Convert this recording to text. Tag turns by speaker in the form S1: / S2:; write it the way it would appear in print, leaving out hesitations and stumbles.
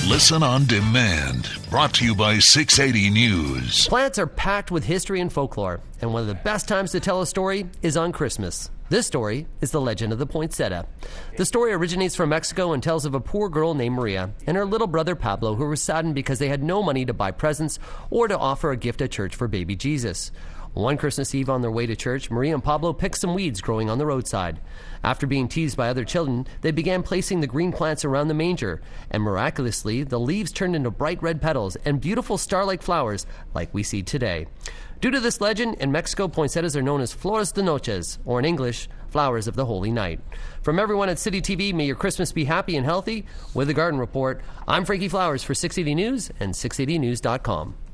S1: Listen on demand. Brought to you by 680 News.
S2: Plants are packed with history and folklore, and one of the best times to tell a story is on Christmas. This story is the legend of the poinsettia. The story originates from Mexico and tells of a poor girl named Maria and her little brother Pablo, who were saddened because they had no money to buy presents or to offer a gift at church for baby Jesus. One Christmas Eve on their way to church, Maria and Pablo picked some weeds growing on the roadside. After being teased by other children, they began placing the green plants around the manger, and miraculously, the leaves turned into bright red petals and beautiful star-like flowers like we see today. Due to this legend, in Mexico, poinsettias are known as Flores de Noches, or in English, flowers of the holy night. From everyone at City TV, may your Christmas be happy and healthy. With the Garden Report, I'm Frankie Flowers for 680 News and 680news.com.